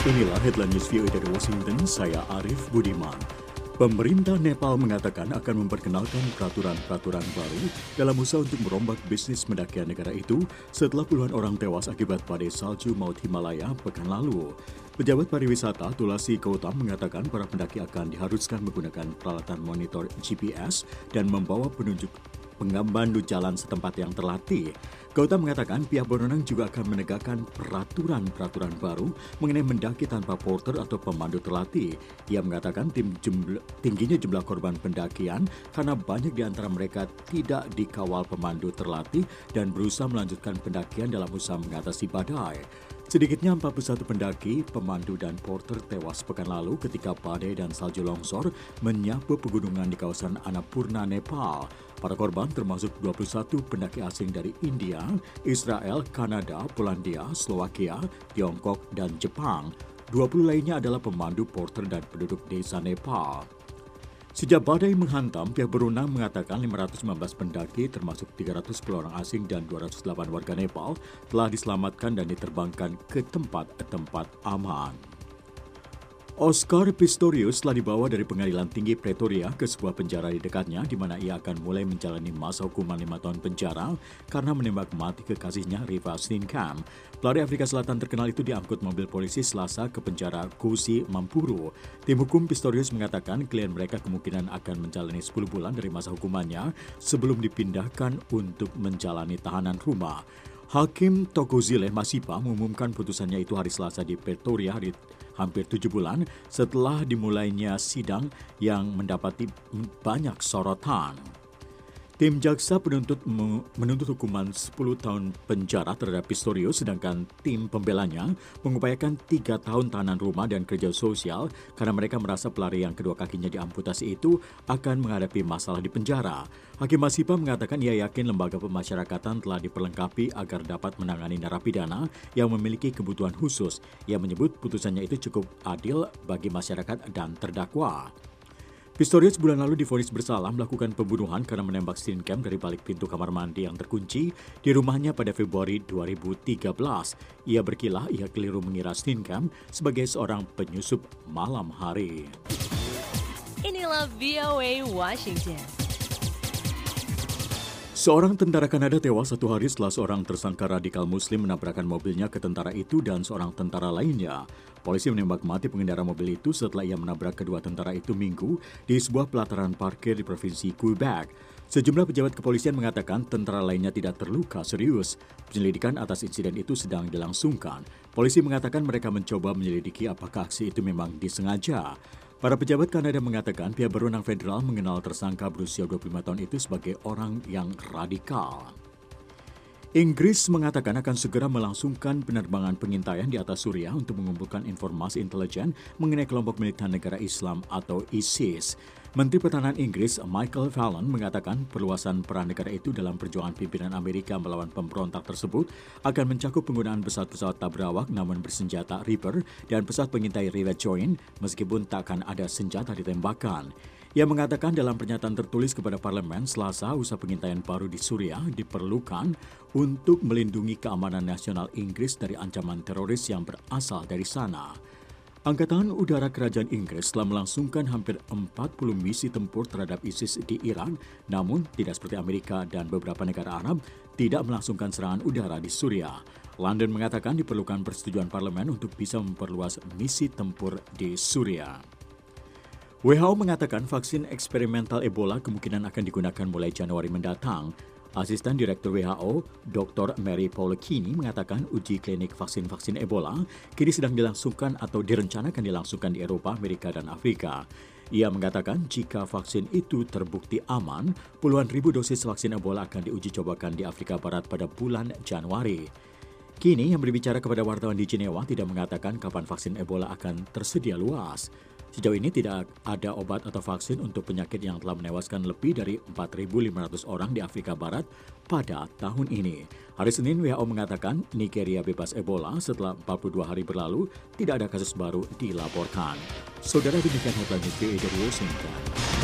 Inilah headline news VOA dari Washington, saya Arif Budiman. Pemerintah Nepal mengatakan akan memperkenalkan peraturan-peraturan baru dalam usaha untuk merombak bisnis mendakian negara itu setelah puluhan orang tewas akibat badai salju maut Himalaya pekan lalu. Pejabat pariwisata Tulasi Gautam mengatakan para pendaki akan diharuskan menggunakan peralatan monitor GPS dan membawa penunjuk pengambandu jalan setempat yang terlatih. Gautam mengatakan pihak berwenang juga akan menegakkan peraturan-peraturan baru mengenai mendaki tanpa porter atau pemandu terlatih. Ia mengatakan tingginya jumlah korban pendakian karena banyak di antara mereka tidak dikawal pemandu terlatih dan berusaha melanjutkan pendakian dalam usaha mengatasi badai. Sedikitnya 41 pendaki, pemandu dan porter tewas pekan lalu ketika badai dan salju longsor menyapu pegunungan di kawasan Annapurna, Nepal. Para korban termasuk 21 pendaki asing dari India, Israel, Kanada, Polandia, Slovakia, Tiongkok, dan Jepang. 20 lainnya adalah pemandu, porter, dan penduduk desa Nepal. Sejak badai menghantam, pihak berwenang mengatakan 519 pendaki termasuk 310 orang asing dan 208 warga Nepal telah diselamatkan dan diterbangkan ke tempat-tempat aman. Oscar Pistorius telah dibawa dari Pengadilan Tinggi Pretoria ke sebuah penjara di dekatnya di mana ia akan mulai menjalani masa hukuman 5 tahun penjara karena menembak mati kekasihnya Riva Steenkamp. Pelari Afrika Selatan terkenal itu diangkut mobil polisi Selasa ke penjara Kusi Mampuru. Tim hukum Pistorius mengatakan klien mereka kemungkinan akan menjalani 10 bulan dari masa hukumannya sebelum dipindahkan untuk menjalani tahanan rumah. Hakim Thokozile Masipa mengumumkan putusannya itu hari Selasa di Pretoria hampir 7 bulan setelah dimulainya sidang yang mendapati banyak sorotan. Tim jaksa menuntut hukuman 10 tahun penjara terhadap Pistorius, sedangkan tim pembelanya mengupayakan 3 tahun tahanan rumah dan kerja sosial karena mereka merasa pelari yang kedua kakinya diamputasi itu akan menghadapi masalah di penjara. Hakim Masipa mengatakan ia yakin lembaga pemasyarakatan telah diperlengkapi agar dapat menangani narapidana yang memiliki kebutuhan khusus. Ia menyebut putusannya itu cukup adil bagi masyarakat dan terdakwa. Pistorius bulan lalu divonis bersalah melakukan pembunuhan karena menembak Steenkamp dari balik pintu kamar mandi yang terkunci di rumahnya pada Februari 2013. Ia berkilah ia keliru mengira Steenkamp sebagai seorang penyusup malam hari. Inilah VOA Washington. Seorang tentara Kanada tewas 1 hari setelah seorang tersangka radikal muslim menabrakkan mobilnya ke tentara itu dan seorang tentara lainnya. Polisi menembak mati pengendara mobil itu setelah ia menabrak kedua tentara itu Minggu di sebuah pelataran parkir di provinsi Quebec. Sejumlah pejabat kepolisian mengatakan tentara lainnya tidak terluka serius. Penyelidikan atas insiden itu sedang dilangsungkan. Polisi mengatakan mereka mencoba menyelidiki apakah aksi itu memang disengaja. Para pejabat Kanada mengatakan pihak berwenang federal mengenal tersangka berusia 25 tahun itu sebagai orang yang radikal. Inggris mengatakan akan segera melangsungkan penerbangan pengintaian di atas Suriah untuk mengumpulkan informasi intelijen mengenai kelompok militan negara Islam atau ISIS. Menteri Pertahanan Inggris Michael Fallon mengatakan perluasan peran negara itu dalam perjuangan pimpinan Amerika melawan pemberontak tersebut akan mencakup penggunaan pesawat-pesawat tabrawak namun bersenjata Reaper dan pesawat pengintai Rivet Joint meskipun tak akan ada senjata ditembakkan. Ia mengatakan dalam pernyataan tertulis kepada parlemen Selasa usaha pengintaian baru di Suriah diperlukan untuk melindungi keamanan nasional Inggris dari ancaman teroris yang berasal dari sana. Angkatan Udara Kerajaan Inggris telah melangsungkan hampir 40 misi tempur terhadap ISIS di Iran, namun tidak seperti Amerika dan beberapa negara Arab tidak melangsungkan serangan udara di Suriah. London mengatakan diperlukan persetujuan parlemen untuk bisa memperluas misi tempur di Suriah. WHO mengatakan vaksin eksperimental Ebola kemungkinan akan digunakan mulai Januari mendatang. Asisten Direktur WHO, Dr. Mary Paulekini mengatakan uji klinik vaksin-vaksin Ebola kini sedang dilangsungkan atau direncanakan dilangsungkan di Eropa, Amerika, dan Afrika. Ia mengatakan jika vaksin itu terbukti aman, puluhan ribu dosis vaksin Ebola akan diuji cobakan di Afrika Barat pada bulan Januari. Kini yang berbicara kepada wartawan di Jenewa tidak mengatakan kapan vaksin Ebola akan tersedia luas. Sejauh ini tidak ada obat atau vaksin untuk penyakit yang telah menewaskan lebih dari 4.500 orang di Afrika Barat pada tahun ini. Hari Senin, WHO mengatakan Nigeria bebas Ebola setelah 42 hari berlalu tidak ada kasus baru dilaporkan. Saudara, demikian headline VOA dari Washington.